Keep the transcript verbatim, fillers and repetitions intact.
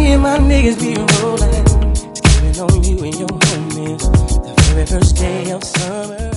and my niggas be rolling, skipping on you and your homies. The very first day of summer.